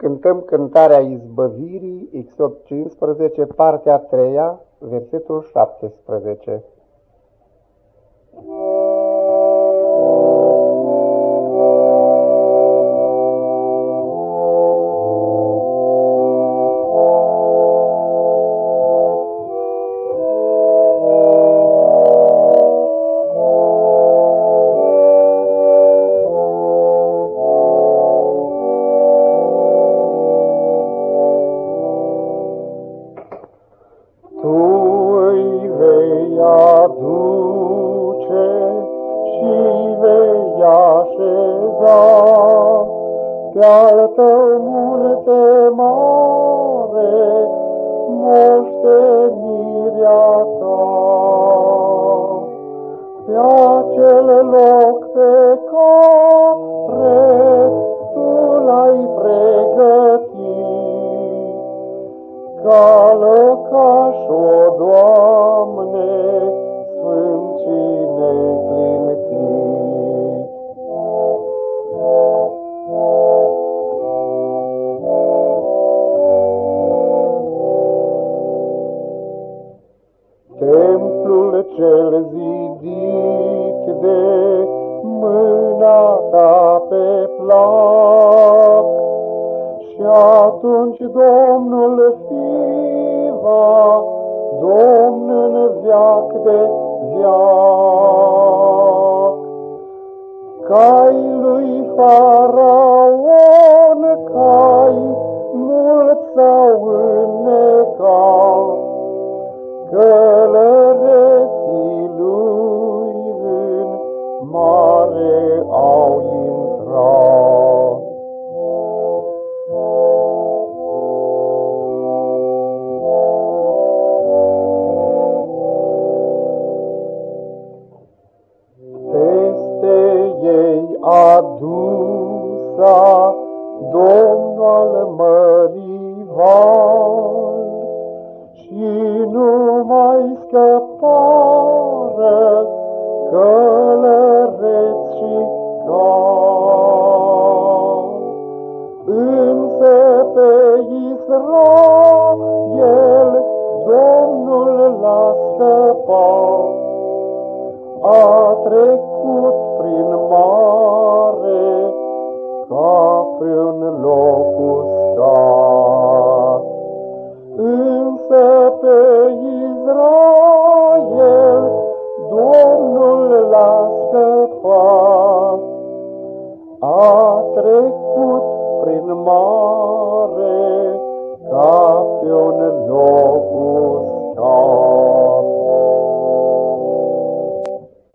cântăm cântarea izbăvirii, Exod 15, partea a treia, versetul 17. Aduce și vei așeza pe-al tău munte mare moștenirea ta, pe acel loc pe care tu l-ai pregătit, ca lăcaș, o Doamne, sfânt și neclintit. Templul cel zidit de mâna ta pe plac, și atunci Domnul fiva, Domn în veac de veac. Cai lui Faraon, cai mulți s-au înnecat, călăreții lui în mare au intrat. Adusa Domnul al mării val, și nu mai scăpară călăreți și cal. Însă pe Israel Domnul l-a scăpat, a trecut prin mare ca prin loc uscat. Însă pe Israel Domnul l-a scăpat, a trecut prin mare